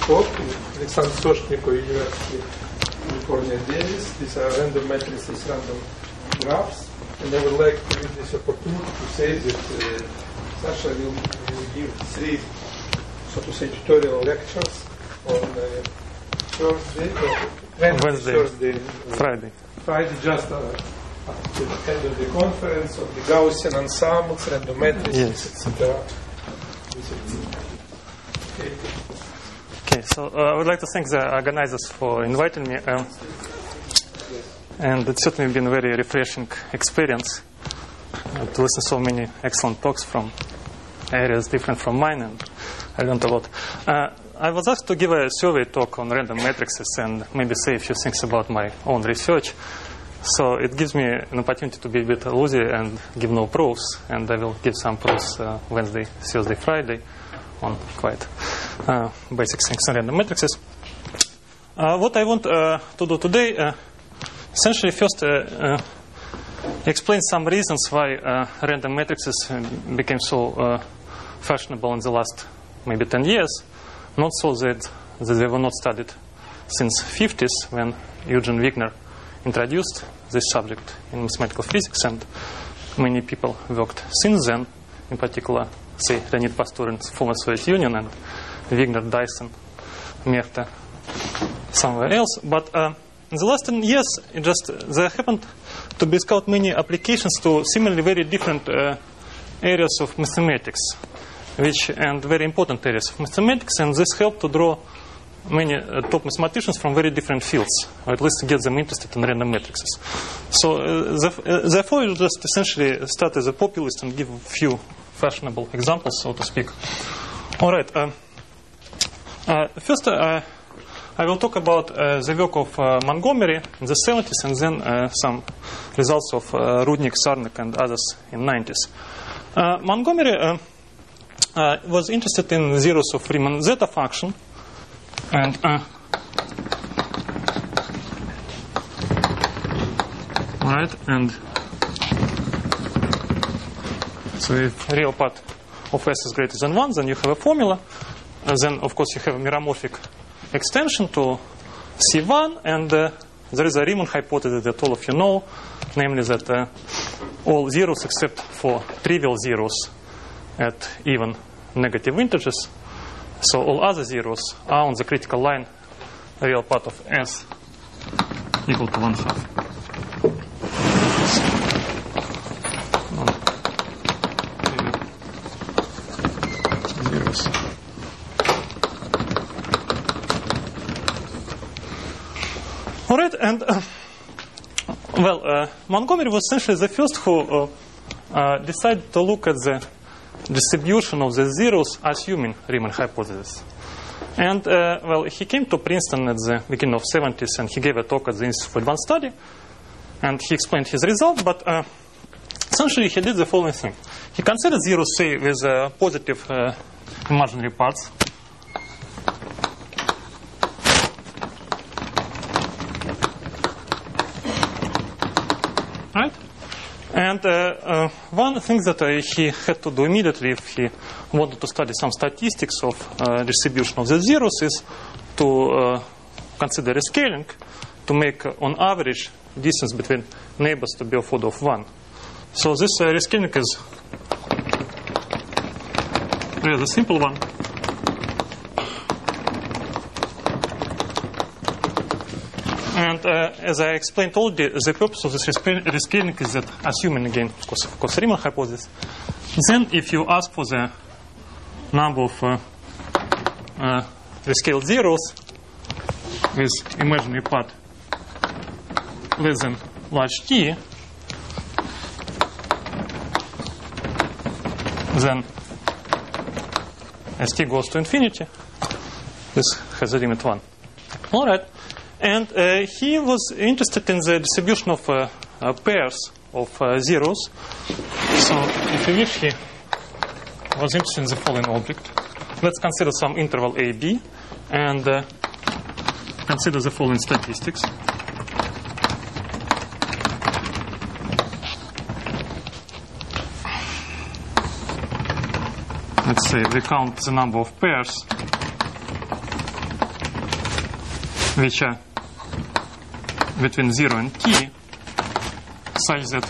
spoke with Alexander Soshnikov, University of California, Davis. These are random matrices, random graphs. And I would like to use this opportunity to say that Sasha will give 3, so to say, tutorial lectures on Thursday, Wednesday, Friday, just at the end of the conference of the Gaussian ensembles, random matrices, etc. Okay, so I would like to thank the organizers for inviting me. And it's certainly been a very refreshing experience to listen to so many excellent talks from areas different from mine, and I learned a lot. I was asked to give a survey talk on random matrices and maybe say a few things about my own research. So it gives me an opportunity to be a bit loosey and give no proofs, and I will give some proofs Wednesday, Thursday, Friday on quite basic things on random matrices. What I want to do today, essentially first explain some reasons why random matrices became so fashionable in the last maybe 10 years. Not so that they were not studied since 50s when Eugen Wigner introduced this subject in mathematical physics, and many people worked since then, in particular, say, Leonid Pastur in former Soviet Union and Wigner, Dyson, Mehta, somewhere else. But in the last 10 years, there happened to be discovered many applications to similarly very different areas of mathematics, and very important areas of mathematics, and this helped to draw many top mathematicians from very different fields, or at least to get them interested in random matrices. So therefore, you just essentially start as a populist and give a few fashionable examples, so to speak. All right. First, I will talk about the work of Montgomery in the 70s, and then some results of Rudnik, Sarnik, and others in the 90s. Montgomery was interested in zeros of Riemann zeta function, and right, and so if real part of S is greater than 1, then you have a formula. Then, of course, you have a meromorphic extension to C1, and there is a Riemann hypothesis that all of you know, namely that all zeros except for trivial zeros at even negative integers, so all other zeros are on the critical line, real part of S equal to 1/2. Zeros. All right, and Montgomery was essentially the first who decided to look at the distribution of the zeros assuming Riemann hypothesis. And he came to Princeton at the beginning of the 70s, and he gave a talk at the Institute for Advanced Study, and he explained his result, but essentially he did the following thing. He considered zeros, say, with positive imaginary parts. Right? And one thing that he had to do immediately if he wanted to study some statistics of distribution of the zeros is to consider rescaling to make, on average, distance between neighbors to be of order of 1. So this rescaling is really a simple one. And as I explained already, the purpose of this rescaling is that, assuming again, of course, Riemann hypothesis, then if you ask for the number of rescaled zeros with imaginary part less than large T, then as T goes to infinity, this has a limit 1. All right. And he was interested in the distribution of pairs of zeros. So, if you wish, he was interested in the following object. Let's consider some interval AB and consider the following statistics. Let's say we count the number of pairs which are between 0 and t, such that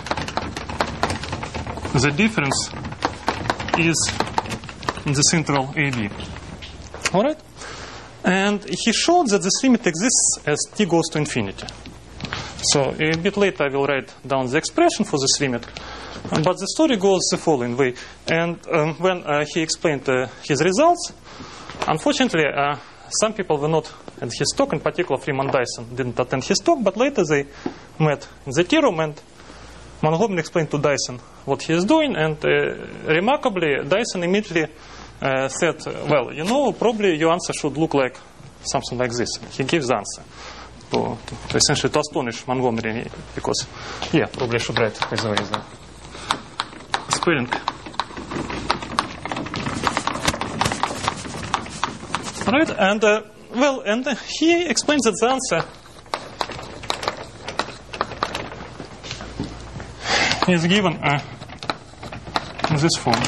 the difference is in this interval AB. All right? And he showed that this limit exists as t goes to infinity. So a bit later I will write down the expression for this limit. But the story goes the following way. And when he explained his results, unfortunately, some people were not at his talk. In particular, Freeman Dyson didn't attend his talk. But later they met in the tea room, and Montgomery explained to Dyson what he is doing. And remarkably, Dyson immediately said, well, you know, probably your answer should look like something like this. He gives the answer to essentially to astonish Montgomery, because, yeah, probably I should write, by the way, the spelling. Right, and, well, and he explains that the answer is given in this form.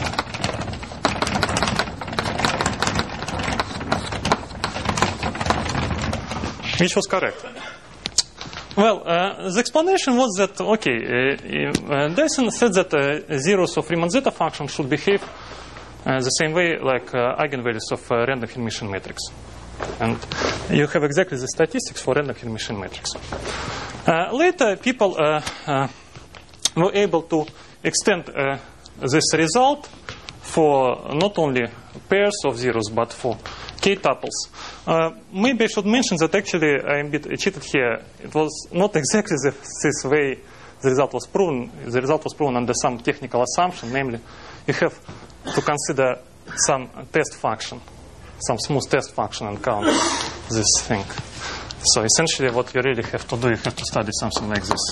Which was correct. Well, the explanation was that, okay, Dyson said that zeros of Riemann zeta function should behave the same way like eigenvalues of random Hermitian matrix. And you have exactly the statistics for random Hermitian matrix. Later, people were able to extend this result for not only pairs of zeros, but for k-tuples. Maybe I should mention that actually I'm a bit cheated here. It was not exactly this way the result was proven. The result was proven under some technical assumption, namely you have to consider some test function, some smooth test function, and count this thing. So essentially what you really have to do, you have to study something like this.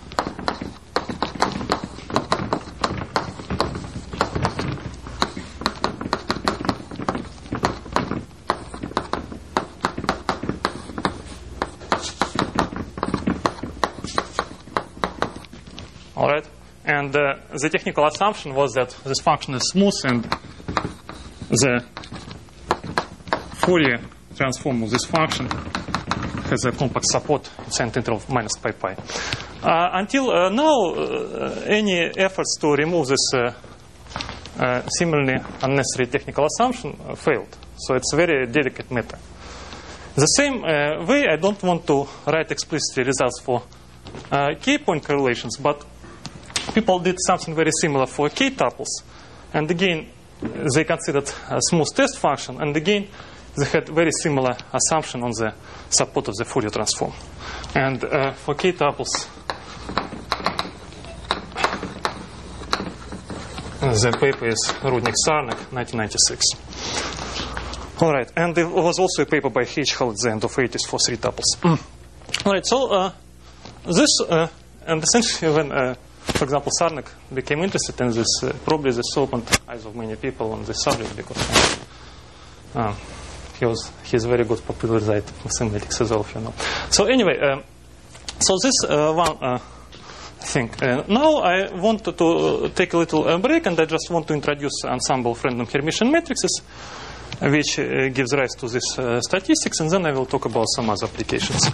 All right, and the technical assumption was that this function is smooth, and the Fourier transform of this function has a compact support in the interval of minus pi pi. Until now, any efforts to remove this seemingly unnecessary technical assumption failed. So it's a very delicate matter. The same way, I don't want to write explicitly results for k-point correlations, but people did something very similar for k-tuples. And again, they considered a smooth test function. And again, they had very similar assumption on the support of the Fourier transform. And for k-tuples, the paper is Rudnik-Sarnak, 1996. All right, and there was also a paper by H-Hall at the end of the 80s for 3 tuples. All right, so this, and essentially when, for example, Sarnak became interested in this, probably this opened eyes of many people on this subject, because he's very good popularizer of mathematics as well, if you know. So anyway, so this one thing. Now I want to take a little break, and I just want to introduce ensemble of random Hermitian matrices, which gives rise to this statistics, and then I will talk about some other applications.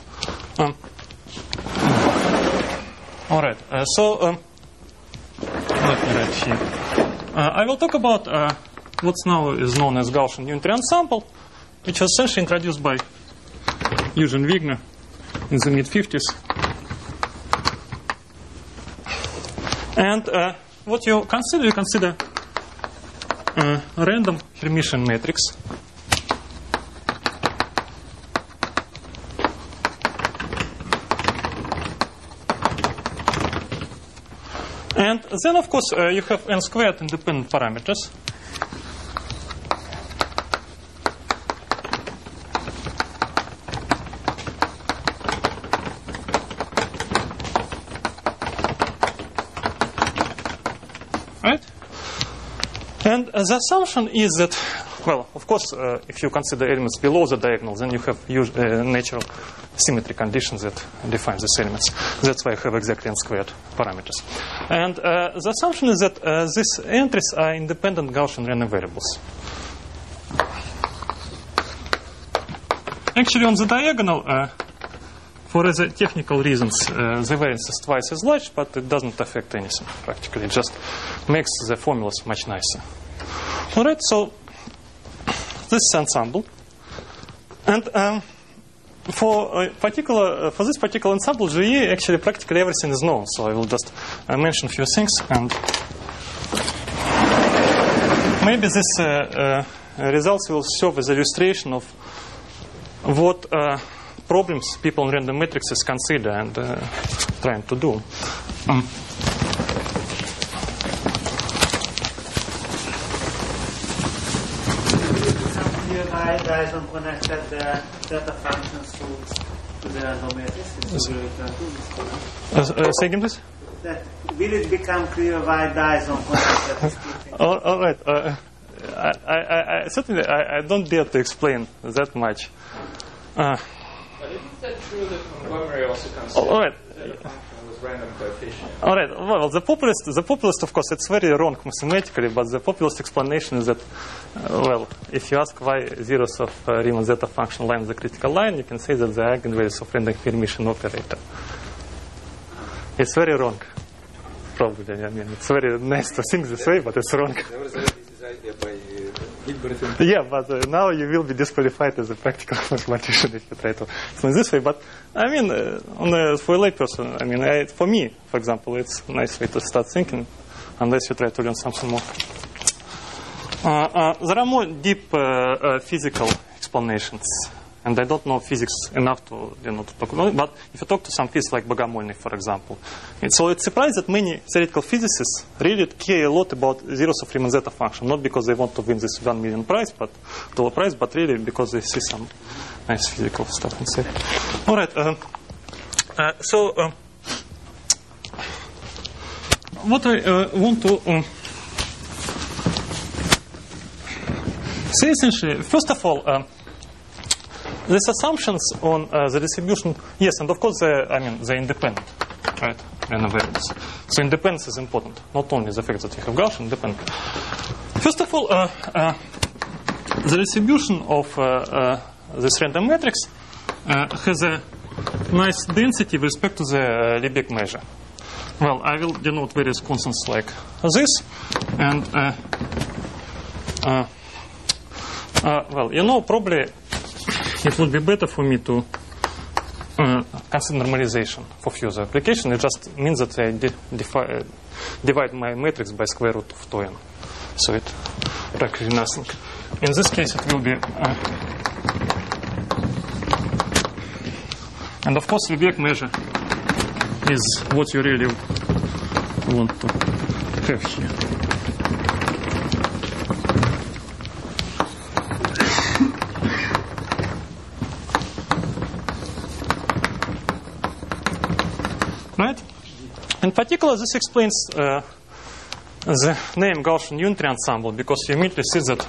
All right, so let me write here. I will talk about what's now is known as Gaussian unitary ensemble, which was essentially introduced by Eugene Wigner in the mid-50s. And what you consider a random Hermitian matrix and then of course you have n squared independent parameters. And the assumption is that, well, of course, if you consider elements below the diagonal, then you have natural symmetry conditions that define these elements. That's why I have exactly n squared parameters. And the assumption is that these entries are independent Gaussian random variables. actually on the diagonal, for the technical reasons, the variance is twice as large, but it doesn't affect anything practically. It just makes the formulas much nicer. All right, so this is ensemble, and for this particular ensemble GE, actually practically everything is known. So I will just mention a few things, and maybe this results will serve as illustration of what problems people in random matrices consider and trying to do. Dyson connected the data functions to the random matrix. Say again, please? Will it become clear why Dyson connected these two things? All right. I certainly I don't dare to explain that much. But isn't that true that Montgomery also considers that a function with random coefficient? All right. Well, the populist, of course, it's very wrong mathematically, but the populist explanation is that, well, if you ask why zeros of Riemann zeta function line the critical line, you can say that the eigenvalues of random Hermitian operator. It's very wrong. Probably. I mean, it's very nice to think this way, but it's wrong. Yeah, but now you will be disqualified as a practical mathematician if you try to explain this way. But I mean, for a layperson, I mean, for me, for example, it's a nice way to start thinking, unless you try to learn something more. There are more deep physical explanations, and I don't know physics enough to talk about it. But if you talk to some physicists like Bogomolny, for example, so it's surprised that many theoretical physicists really care a lot about zeros of Riemann zeta function, not because they want to win this $1 million prize, but really because they see some nice physical stuff inside. All right. What I want to say essentially, first of all. These assumptions on the distribution, yes, and of course, they're independent, right? Random variables. So independence is important, not only the fact that you have Gaussian independent. First of all, the distribution of this random matrix has a nice density with respect to the Lebesgue measure. Well, I will denote various constants like this, and probably it would be better for me to consider normalization for further application. It just means that I divide my matrix by square root of 2n. So it practically nothing. In this case, it will be... and of course, Lebesgue measure is what you really want to have here. Right? In particular, this explains the name Gaussian unitary ensemble, because you immediately see that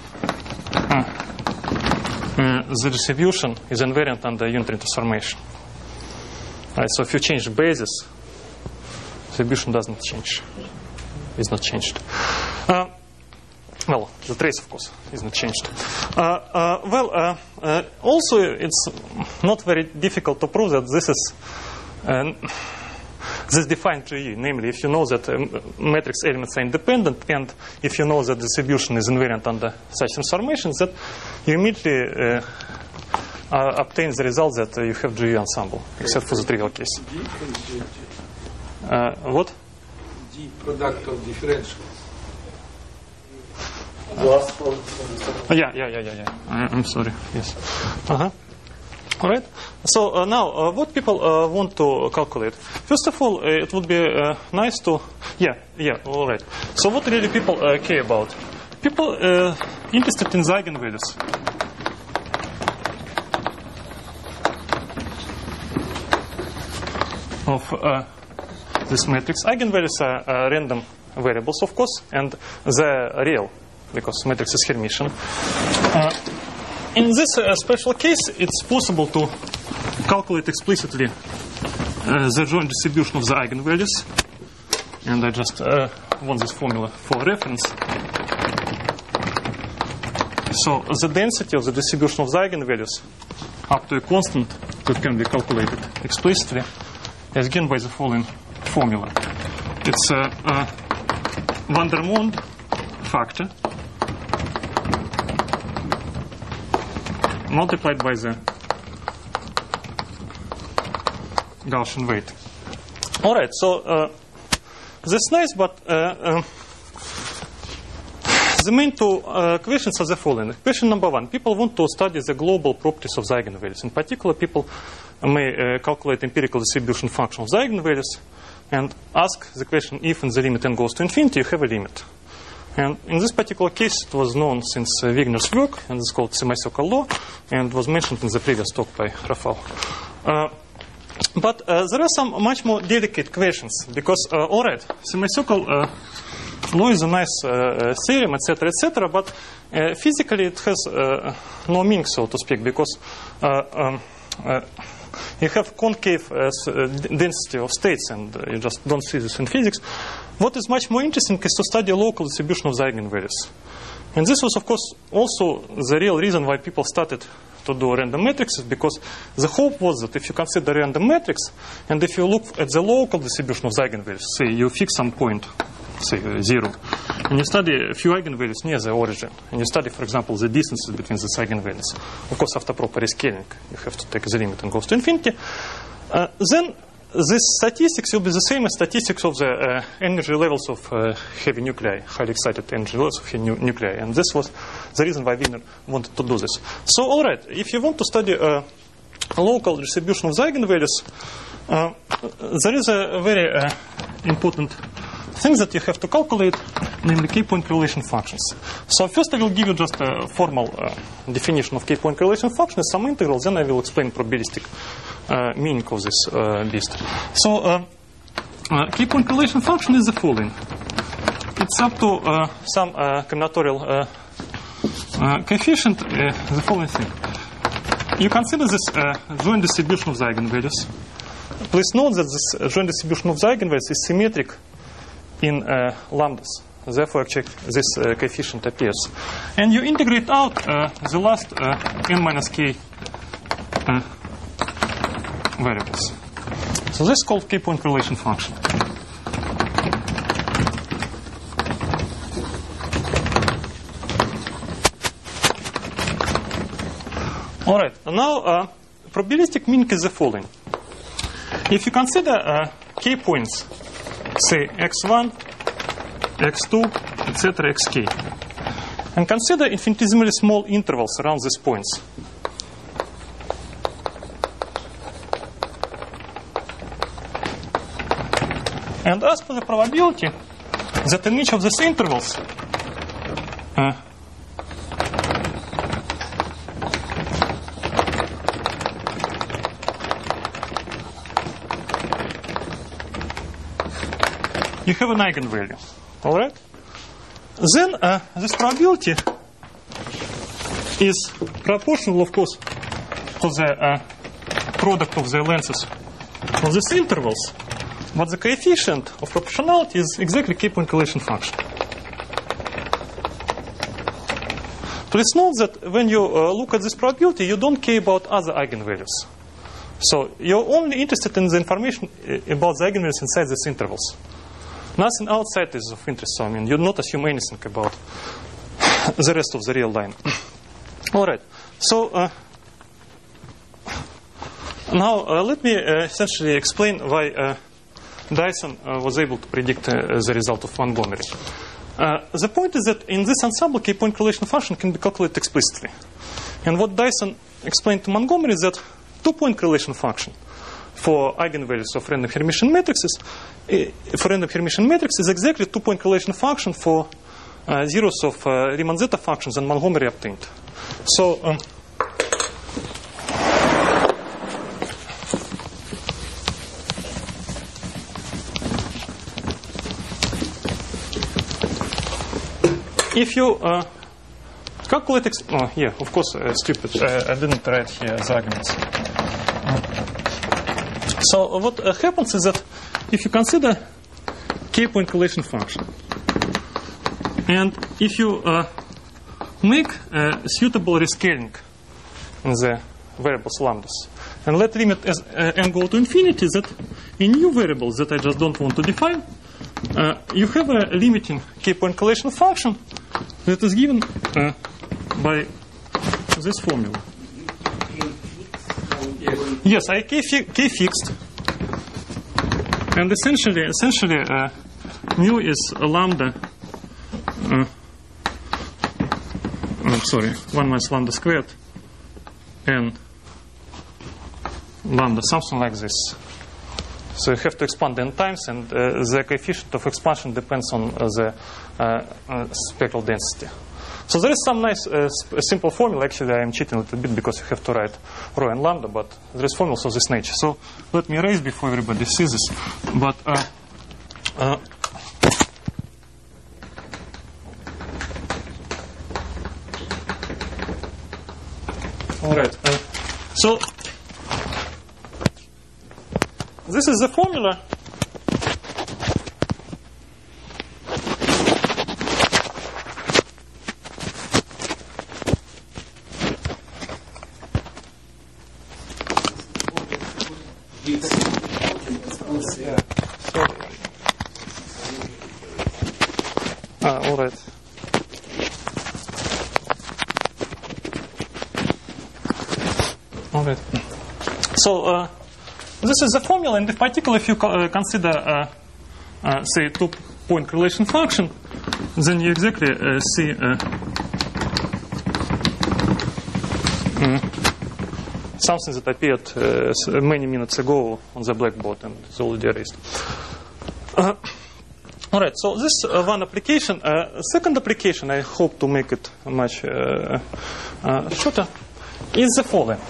the distribution is invariant under unitary transformation. Right? So if you change the basis, distribution doesn't change. It's not changed. Well, the trace, of course, is not changed. Also, it's not very difficult to prove that this is this defined GE. Namely, if you know that matrix elements are independent, and if you know that distribution is invariant under such transformations, that you immediately obtain the result that you have GE ensemble, except for the trivial case. What? G product of differentials. Yeah. I'm sorry. Yes. All right. So now, what people want to calculate? First of all, it would be nice to... Yeah, all right. So what really people care about? People interested in the eigenvalues. Of this matrix. Eigenvalues are random variables, of course, and they're real, because matrix is Hermitian. In this special case, it's possible to calculate explicitly the joint distribution of the eigenvalues. And I just want this formula for reference. So the density of the distribution of the eigenvalues up to a constant that can be calculated explicitly is given by the following formula. It's a Vandermonde factor multiplied by the Gaussian weight. All right, so that's nice, but the main two questions are the following. Question number one. People want to study the global properties of the eigenvalues. In particular, people may calculate empirical distribution function of the eigenvalues and ask the question, if in the limit n goes to infinity, you have a limit. And in this particular case, it was known since Wigner's work, and it's called semicircle law, and was mentioned in the previous talk by Rafal. But there are some much more delicate questions, because, all right, semicircle law is a nice theorem, etc., but physically it has no meaning, so to speak, because you have concave density of states, and you just don't see this in physics. What is much more interesting is to study local distribution of the eigenvalues. And this was, of course, also the real reason why people started to do random matrices, because the hope was that if you consider random matrix, and if you look at the local distribution of the eigenvalues, say you fix some point, say 0, and you study a few eigenvalues near the origin, and you study, for example, the distances between these eigenvalues. Of course, after proper rescaling, you have to take the limit and goes to infinity. Then this statistics will be the same as statistics of the energy levels of heavy nuclei, highly excited energy levels of heavy nuclei. And this was the reason why Wigner wanted to do this. So, all right, if you want to study a local distribution of the eigenvalues, there is a very important thing that you have to calculate, namely k-point correlation functions. So first I will give you just a formal definition of k-point correlation function, some integrals, then I will explain probabilistic meaning of this beast. So k-point correlation function is the following. It's up to some combinatorial coefficient, the following thing. You consider this joint distribution of the eigenvalues. Please note that this joint distribution of the eigenvalues is symmetric in lambdas. Therefore, actually, this coefficient appears. And you integrate out the last n minus k variables. So this is called k-point correlation function. All right. Now, probabilistic meaning is the following. If you consider k points, say x1, x2, etc., xk, and consider infinitesimally small intervals around these points. And ask for the probability that in each of these intervals you have an eigenvalue. All right? Then this probability is proportional, of course, to the product of the lengths of these intervals. But the coefficient of proportionality is exactly k-point correlation function. Please note that when you look at this probability, you don't care about other eigenvalues. So you're only interested in the information about the eigenvalues inside these intervals. Nothing outside is of interest. So, I mean, you do not assume anything about the rest of the real line. All right. So now let me essentially explain why Dyson was able to predict the result of Montgomery. The point is that in this ensemble, k-point correlation function can be calculated explicitly. And what Dyson explained to Montgomery is that two-point correlation function for eigenvalues of random Hermitian matrices, is exactly two-point correlation function for zeros of Riemann zeta functions and Montgomery obtained. So if you calculate, yeah, of course, stupid. I didn't write here the arguments. So what happens is that if you consider k-point correlation function, and if you make a suitable rescaling in the variables lambdas. And let limit as n go to infinity that a new variable that I just don't want to define, you have a limiting k-point correlation function that is given by this formula. Yes, I k fixed. And essentially, mu is a lambda. 1 minus lambda squared and lambda, something like this. So you have to expand n times, and the coefficient of expansion depends on the spectral density. So there is some nice simple formula. Actually, I am cheating a little bit because you have to write rho and lambda, but there is formulas of this nature. So let me erase before everybody sees this. But all right. So this is the formula. All right. All right. So this is the formula, and in particular, if you consider, say, two-point correlation function, then you exactly see something that appeared many minutes ago on the blackboard and is already erased. All right, so this one application. Second application, I hope to make it much shorter, is the following.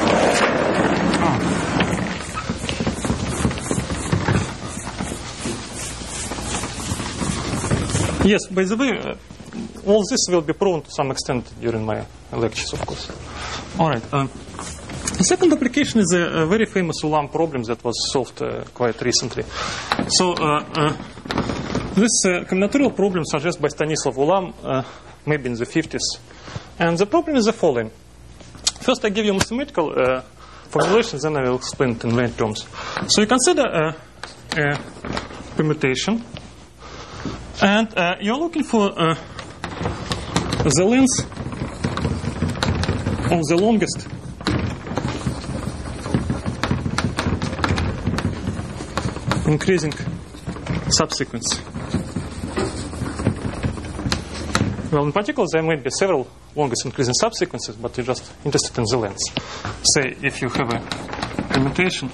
Yes, by the way, all this will be proven to some extent during my lectures, of course. All right. The second application is a very famous Ulam problem that was solved quite recently. So this combinatorial problem suggested by Stanislav Ulam, maybe in the 50s. And the problem is the following. First, I give you mathematical formulation, then I will explain it in plain terms. So you consider a permutation, and you're looking for the length of the longest increasing subsequence. Well, in particular, there may be several longest increasing subsequences, but you're just interested in the length. Say, if you have a permutation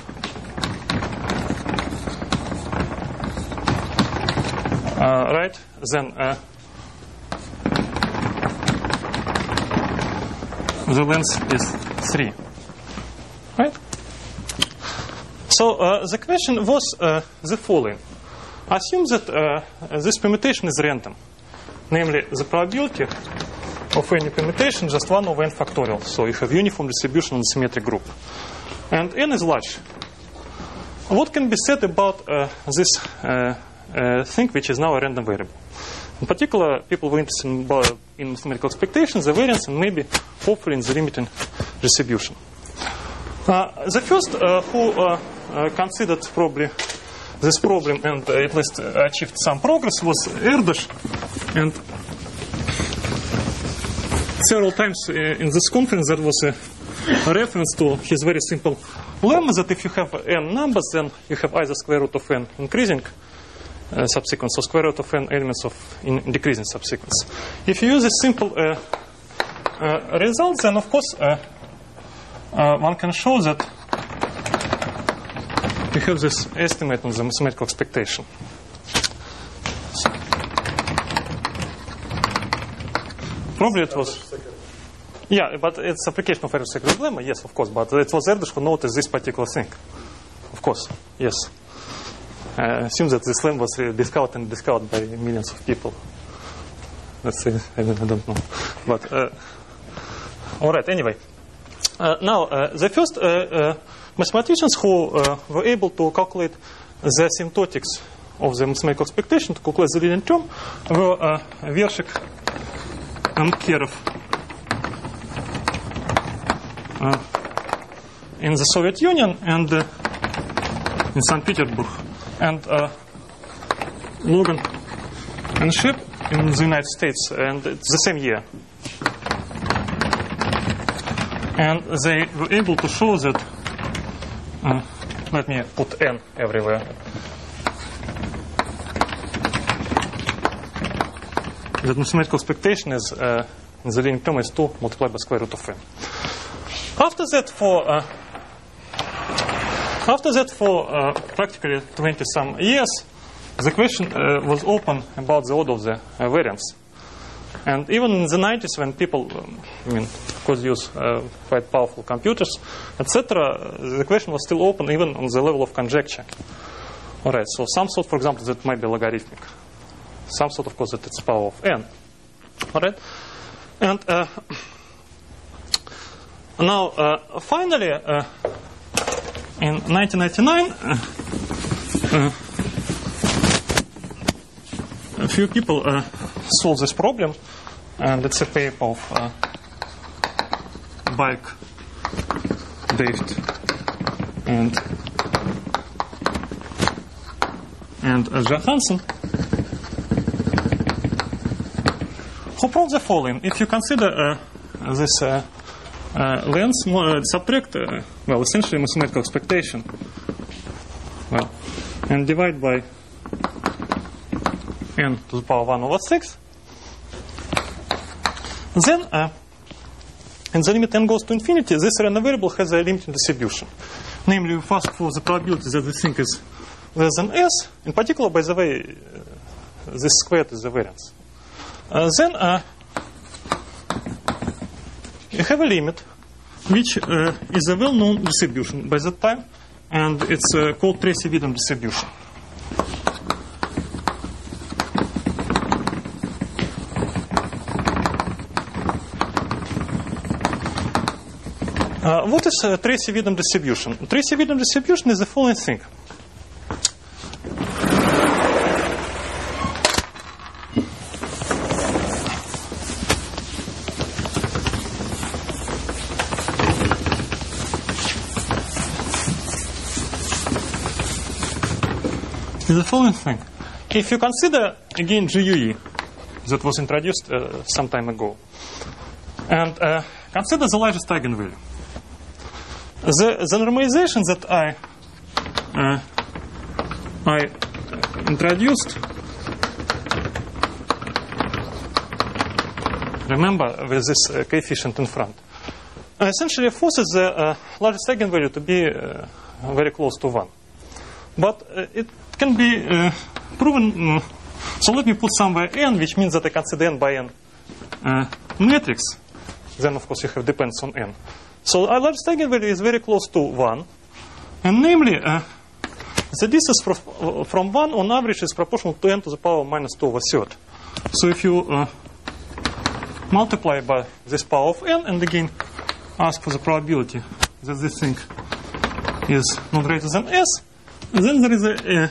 right, then the length is 3. Right? So the question was the following. Assume that this permutation is random. Namely, the probability of any permutation is just 1 over n factorial. So you have uniform distribution on the symmetric group. And n is large. What can be said about this thing which is now a random variable? In particular, people were interested in mathematical expectations, the variance, and maybe, hopefully, in the limiting distribution. The first who considered probably this problem and at least achieved some progress was Erdős. And several times in this conference there was a reference to his very simple lemma that if you have n numbers, then you have either square root of n increasing subsequence or square root of n elements of in decreasing subsequence. If you use this simple result, then of course one can show that we have this estimate on the mathematical expectation. Probably it was... Yeah, but it's application of Erdős lemma, yes, of course. But it was Erdős who noticed this particular thing. Of course, yes. Assume that this lemma was discovered by millions of people. Let's say, I don't know. But, all right, anyway. Now, the first mathematicians who were able to calculate the asymptotics of the mathematical expectation, to calculate the leading term, were Vershik and Kirov. in the Soviet Union and in St. Petersburg, and Logan and Ship in the United States, and it's the same year. And they were able to show that, let me put n everywhere, that mathematical expectation is in the leading term is 2 multiplied by square root of n. After that, for practically 20 some years, the question was open about the order of the variance. And even in the 90s, when people could use quite powerful computers, etc., the question was still open even on the level of conjecture. All right, so some thought, for example, that it might be logarithmic. Some thought, of course, that it's power of n. All right? And now, finally, in 1999, a few people solved this problem, and it's a paper of Bike, David, and Johansen, who proved the following. If you consider this length, subtract, essentially mathematical expectation, and divide by n to the power 1 over 6, then in the limit n goes to infinity, this random variable has a limiting distribution. Namely, we ask for the probability that the thing is less than s. In particular, by the way, this squared is the variance. Then you have a limit, which is a well-known distribution by that time, and it's called Tracy-Widom distribution. What is Tracy-Widom distribution? Tracy-Widom distribution is the following thing. If you consider, again, GUE that was introduced some time ago, and consider the largest eigenvalue, the normalization that I introduced, remember, with this coefficient in front, essentially forces the largest eigenvalue to be very close to 1. But it can be proven. So let me put somewhere n, which means that I consider n by n matrix. Then, of course, you have depends on n. So our largest eigenvalue is very close to 1. And namely, the distance from 1 on average is proportional to n to the power minus 2 over third. So if you multiply by this power of n, and again ask for the probability that this thing is not greater than s, then there is a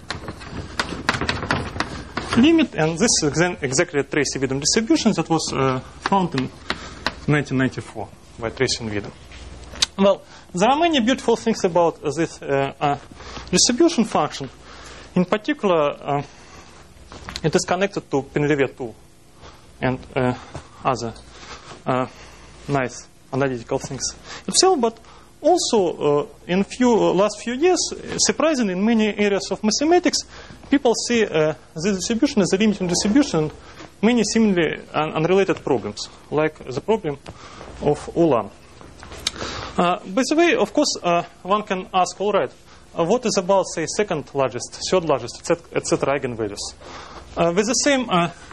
limit, and this is exactly a Tracy-Widom distribution that was found in 1994 by Tracy and Widom. Well, there are many beautiful things about this distribution function. In particular, it is connected to Penlevier tool and other nice analytical things itself, but also in last few years, surprisingly, in many areas of mathematics, people see this distribution as a limiting distribution, many seemingly unrelated problems, like the problem of Ulam. By the way, of course, one can ask, all right, what is about, say, second largest, third largest, etc. eigenvalues? With the same,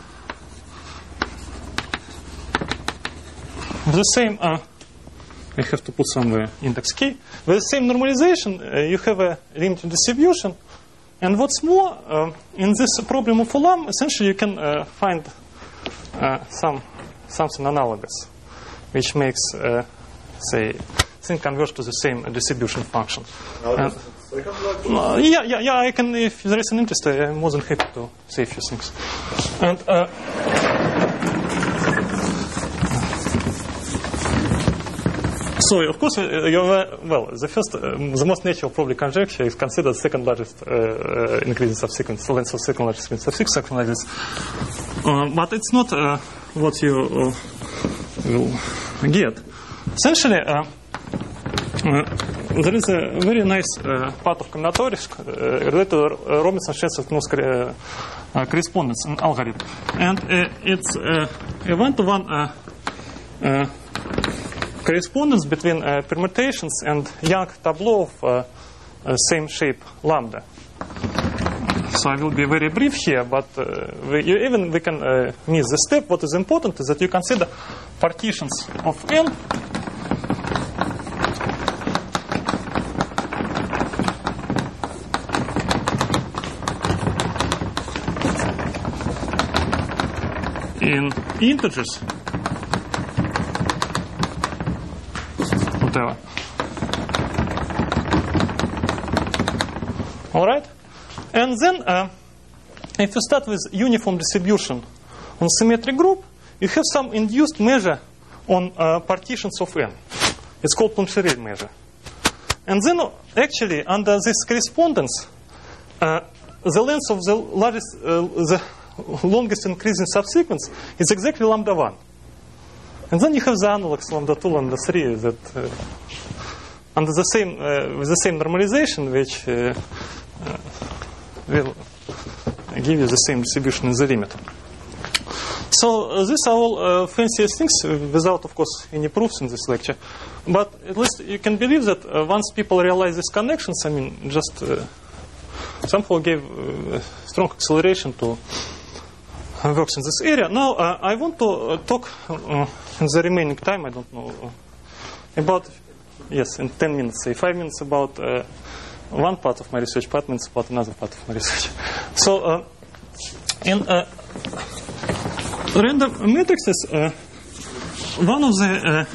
I have to put somewhere index k. With the same normalization, you have a limiting distribution. And what's more, in this problem of Ulam, essentially you can find something analogous, which makes, say, thing converge to the same distribution function. Yeah, I can, if there is an interest, I'm more than happy to say a few things. And So, of course, the most natural probably conjecture is considered second largest increase in subsequence, length of second largest increase in subsequence, something like this. But it's not what you will get. Essentially, there is a very nice part of combinatorics related to Robinson-Shenstock correspondence algorithm. And it's a one-to-one correspondence between permutations and Young tableau of same shape lambda. So I will be very brief here, but we can miss the step. What is important is that you consider partitions of n in integers, whatever. All right? And then, if you start with uniform distribution on symmetric group, you have some induced measure on partitions of n. It's called Poincaré measure. And then, actually, under this correspondence, the length of the largest, the longest increasing subsequence is exactly lambda 1. And then you have the analogs lambda 2, lambda 3 that under the same with the same normalization, which will give you the same distribution in the limit. So these are all fanciest things without, of course, any proofs in this lecture. But at least you can believe that once people realize these connections, I mean, just somehow gave strong acceleration to works in this area. Now, I want to talk in the remaining time, I don't know, about, yes, in 10 minutes, say 5 minutes about one part of my research, 5 minutes about another part of my research. So, in random matrices, one of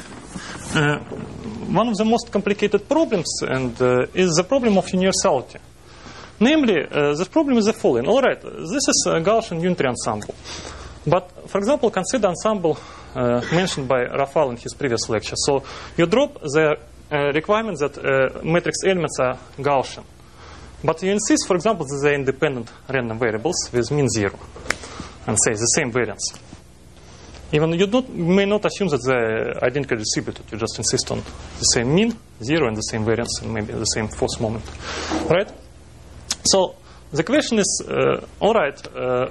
the most complicated problems and is the problem of universality. Namely, this problem is the following. All right, this is a Gaussian unitary ensemble. But, for example, consider ensemble mentioned by Rafal in his previous lecture. So you drop the requirement that matrix elements are Gaussian. But you insist, for example, that they are independent random variables with mean 0. And say the same variance. Even you may not assume that they're identically distributed. You just insist on the same mean, 0, and the same variance, and maybe the same force moment. Right? So the question is, all right,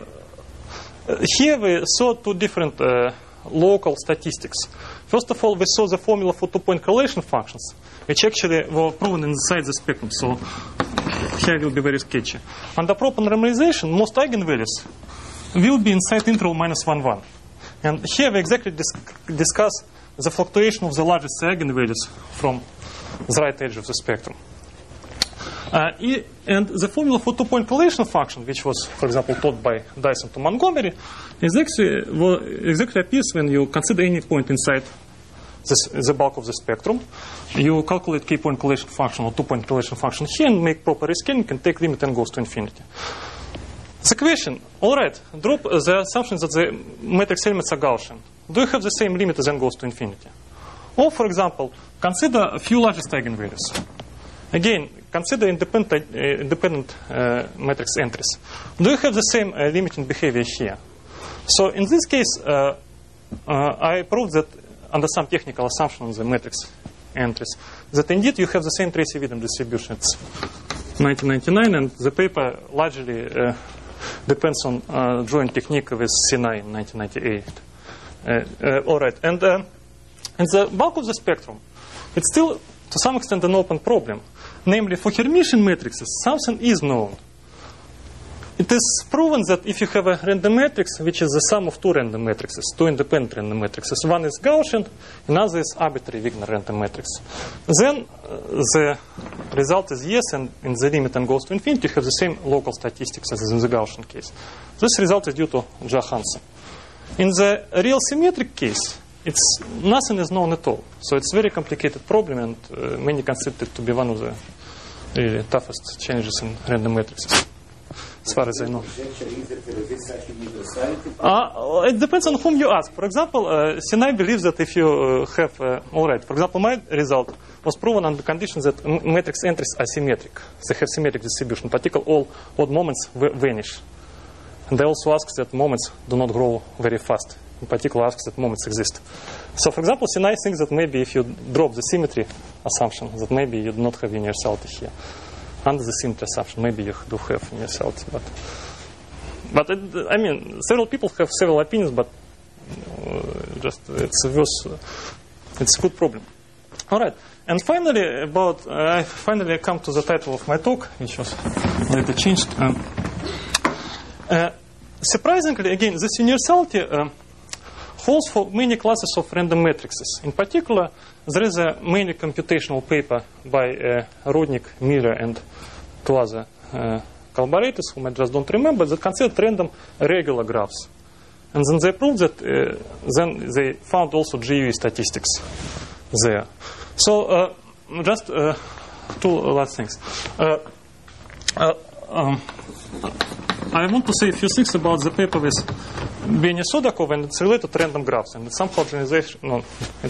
here we saw two different local statistics. First of all, we saw the formula for two-point correlation functions, which actually were proven inside the spectrum. So here will be very sketchy. Under proper normalization, most eigenvalues will be inside interval -1, 1. And here we exactly discuss the fluctuation of the largest eigenvalues from the right edge of the spectrum. And the formula for two-point correlation function, which was, for example, taught by Dyson to Montgomery, is exactly appears when you consider any point inside the bulk of the spectrum. You calculate k-point correlation function or two-point correlation function here and make proper rescaling and take limit n goes to infinity. The question, all right, drop the assumption that the matrix elements are Gaussian. Do you have the same limit as n goes to infinity? Or, for example, consider a few largest eigenvalues. Again, consider independent matrix entries. Do you have the same limiting behavior here? So in this case, I proved that under some technical assumption on the matrix entries, that indeed you have the same Tracy-Widom distribution. It's 1999, and the paper largely depends on drawing technique with Sinai in 1998. All right, and in the bulk of the spectrum, it's still to some extent an open problem. Namely, for Hermitian matrices, something is known. It is proven that if you have a random matrix, which is the sum of two random matrices, two independent random matrices, one is Gaussian, another is arbitrary Wigner random matrix, then the result is yes, and in the limit n goes to infinity, you have the same local statistics as in the Gaussian case. This result is due to Johansen. In the real symmetric case, nothing is known at all. So it's a very complicated problem, and many consider it to be one of the really toughest challenges in random matrices. as far as I know. It depends on whom you ask. For example, Sinai believes that if you have, alright, for example, my result was proven under the condition that matrix entries are symmetric. They have symmetric distribution. In particular, all odd moments vanish. And they also ask that moments do not grow very fast. In particular, asks that moments exist. So, for example, Sinai thinks that maybe if you drop the symmetry assumption, that maybe you do not have universality here. Under the symmetry assumption, maybe you do have universality. But I mean, several people have several opinions, but it's a good problem. All right. And finally, I finally come to the title of my talk, which was later changed. Surprisingly, again, this universality holds for many classes of random matrices. In particular, there is a many computational paper by Rudnick, Miller, and two other collaborators, whom I just don't remember, that considered random regular graphs. And then they proved that then they found also GUE statistics there. So just two last things. I want to say a few things about the paper with Benny Sodakov, and it's related to random graphs. And it's somehow generalization. No,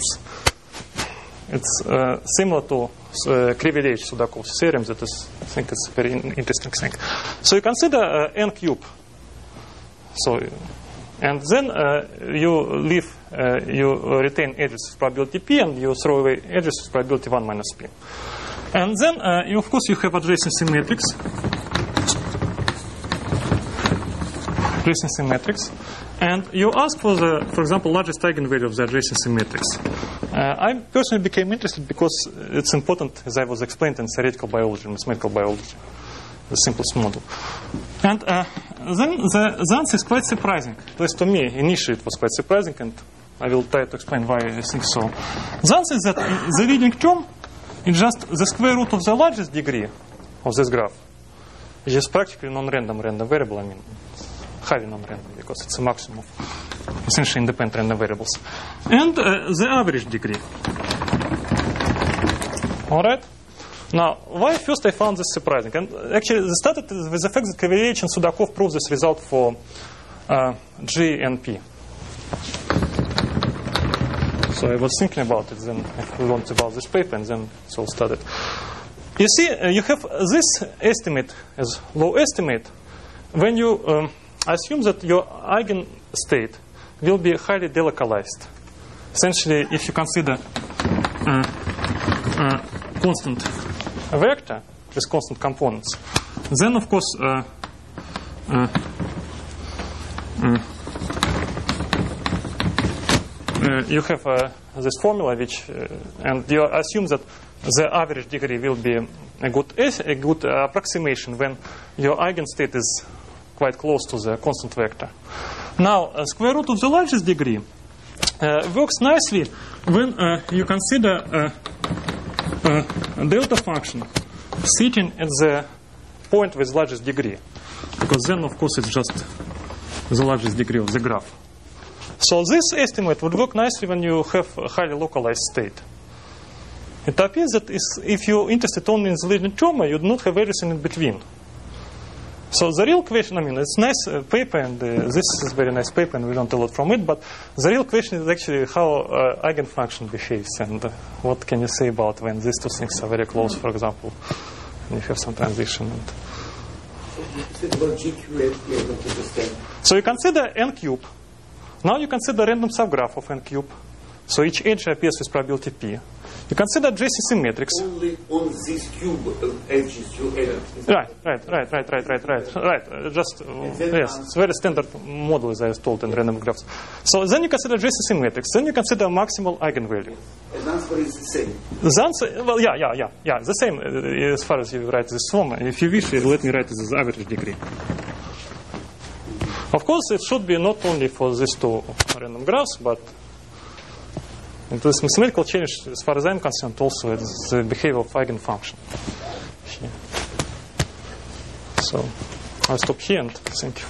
it's similar to Krivelevich Sudakov's theorem. That is, I think it's a very interesting thing. So you consider n cube. So, and then you retain edges with probability p, and you throw away edges with probability 1 minus p. And then, of course, you have adjacency matrix. Adjacency matrix. And you ask for for example, largest eigenvalue of the adjacency matrix. I personally became interested because it's important, as I was explained in theoretical biology, mathematical biology, the simplest model. And then the answer is quite surprising. At least to me, initially it was quite surprising, and I will try to explain why I think so. The answer is that the leading term is just the square root of the largest degree of this graph, which is practically non-random random variable. I mean, highly non-random because it's a maximum of essentially independent random variables. And the average degree. All right? Now, why first I found this surprising? And actually, it started with the fact that Krivelevich and Sudakov proved this result for G and P. So I was thinking about it, then I learned about this paper, and then it all started. You see, you have this estimate as low estimate when you assume that your eigenstate will be highly delocalized. Essentially, if you consider constant vector with constant components, then of course you have this formula, which and you assume that the average degree will be a good approximation when your eigenstate is quite close to the constant vector. Now, square root of the largest degree works nicely when you consider a delta function sitting at the point with largest degree, because then, of course, it's just the largest degree of the graph. So this estimate would work nicely when you have a highly localized state. It appears that if you're interested only in the leading term, you do not have everything in between. So the real question, I mean, it's a nice paper, and this is a very nice paper, and we learned a lot from it, but the real question is actually how eigenfunction behaves, and what can you say about when these two things are very close, for example, and you have some transition. So you consider n cube. Now you consider random subgraph of n cube. So each edge appears with probability p. You consider adjacency matrix. Only on this cube edges you add. Right. Just yes, it's very standard model, as I was told in random graphs. So then you consider adjacency matrix. Then you consider maximal eigenvalue. And the answer is the same. The answer, well, yeah, the same as far as you write this form. If you wish, let me write it as average degree. Of course, it should be not only for these two random graphs, but this mathematical change, as far as I'm concerned, also is the behavior of eigenfunction. Here. So I'll stop here and thank you.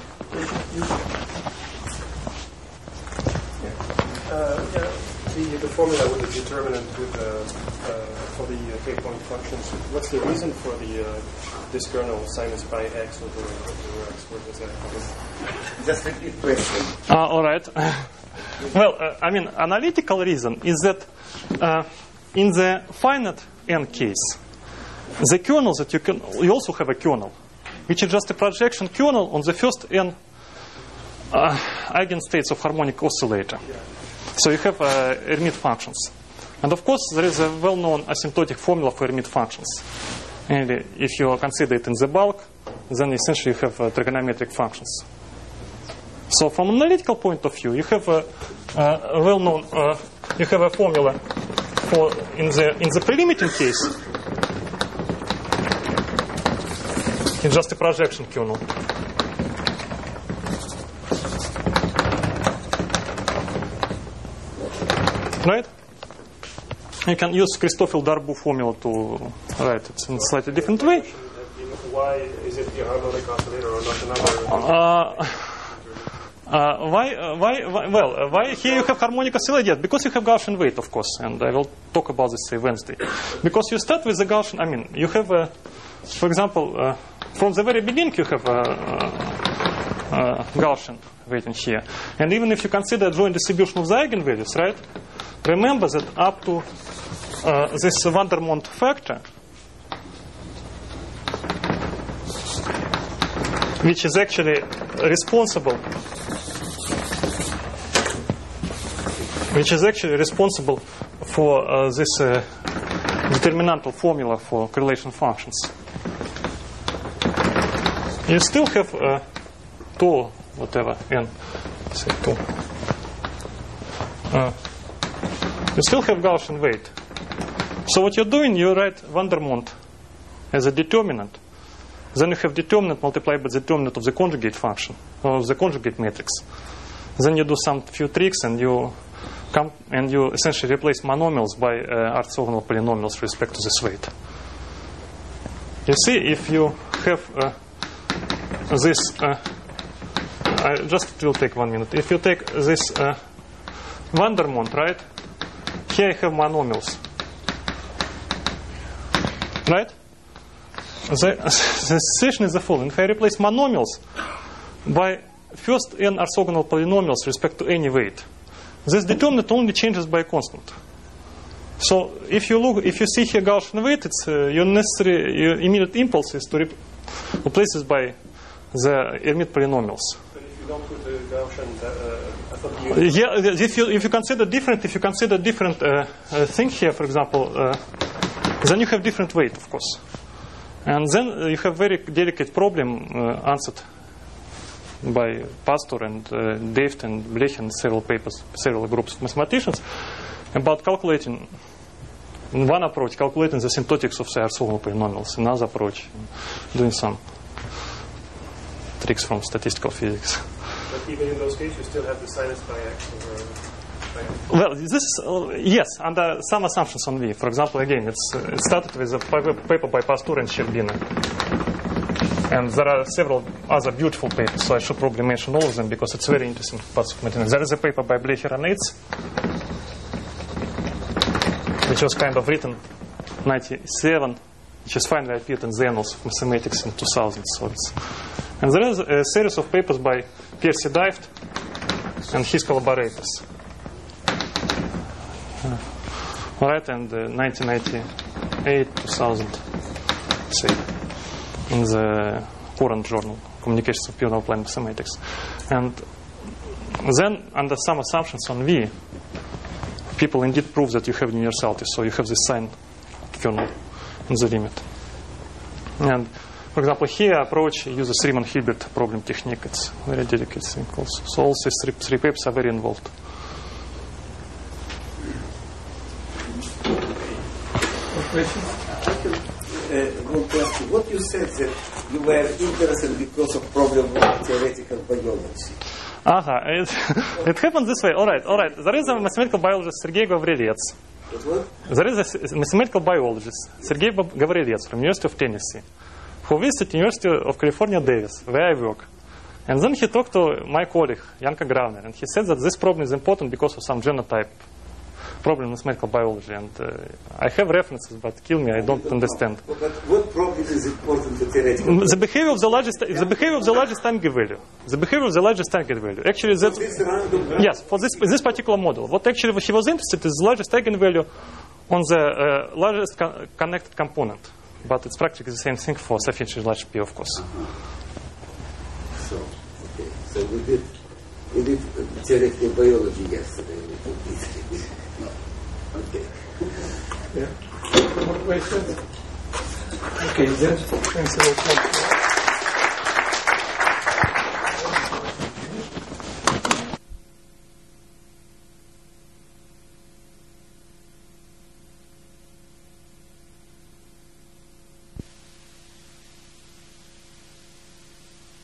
The formula with the determinant with for the k-point functions, what's the reason for this kernel sinus pi x over x? Where does that come? Just repeat question. All right. Well, I mean, analytical reason is that in the finite n case, the kernel that you also have a kernel, which is just a projection kernel on the first n eigenstates of harmonic oscillator. So you have Hermite functions. And of course, there is a well-known asymptotic formula for Hermite functions. And if you consider it in the bulk, then essentially you have trigonometric functions. So from an analytical point of view, you have a well-known, you have a formula for in the pre-limiting case. It's just a projection kernel. Right? You can use Christoffel-Darboux formula to write it in a slightly different way. Why is it the harmonic oscillator or not another? Why here you have harmonic oscillator? Yes, because you have Gaussian weight, of course, and I will talk about this Wednesday. Because you start with the Gaussian, I mean, you have, for example, from the very beginning you have Gaussian weighting here. And even if you consider joint distribution of the eigenvalues, right, remember that up to this Vandermonde factor, which is actually responsible for this determinantal formula for correlation functions. You still have tau, whatever, n, say tau. You still have Gaussian weight. So what you're doing, you write Vandermonde as a determinant. Then you have determinant multiplied by the determinant of the conjugate function, or the conjugate matrix. Then you do some few tricks and you essentially replace monomials by orthogonal polynomials with respect to this weight. You see, if you have this, it will take 1 minute. If you take this Vandermonde, right? Here I have monomials, right? The situation is the following. If I replace monomials by first n orthogonal polynomials with respect to any weight, this determinant only changes by a constant. So if you see here Gaussian weight, it's your immediate impulse is to replace this by the Hermite polynomials. But if you don't put the Gaussian, I thought if you consider different thing here, for example, then you have different weight, of course. And then you have very delicate problem answered by Pastor and Deft and Blech and several groups of mathematicians about calculating, in one approach, calculating the asymptotics of the orthogonal polynomials. Another approach, doing some tricks from statistical physics. But even in those cases, you still have the sinus by x over. Well, this is, yes, under some assumptions on V. For example, again, it started with a paper by Pastur and Sherbina. And there are several other beautiful papers, so I should probably mention all of them because it's very interesting parts of mathematics. There is a paper by Blecher and Eitz, which was kind of written 1997, which is finally appeared in the Annals of Mathematics in 2000. And there is a series of papers by Percy Deift and his collaborators. All right, and 1998, 2000, say, in the current journal, Communications of Pure Applied Mathematics. And then, under some assumptions on V, people indeed prove that you have universality. So you have this sign kernel in the limit. And, for example, here approach uses Riemann-Hilbert problem technique. It's a very delicate thing also. So all these three papers are very involved. Want to ask you, what you said that you were interested because of problem of theoretical biology. It happened this way. All right. There is a mathematical biologist, Sergei Gavrilets. There is a mathematical biologist, Sergei Gavrilets from University of Tennessee, who visited University of California, Davis, where I work. And then he talked to my colleague, Janka Gravner, and he said that this problem is important because of some genotype problem in mathematical biology, and I have references, but kill me, I don't understand. But what problem is important to theoretical? The behavior of the largest eigenvalue. The behavior of the largest eigenvalue. Actually, that's This random yes, for this particular model. What actually he was interested in is the largest eigenvalue on the largest connected component. But it's practically the same thing for sufficiently large P, of course. So, okay. So we did theoretical biology yesterday. Okay. Yeah. More questions? Okay, then thanks a lot.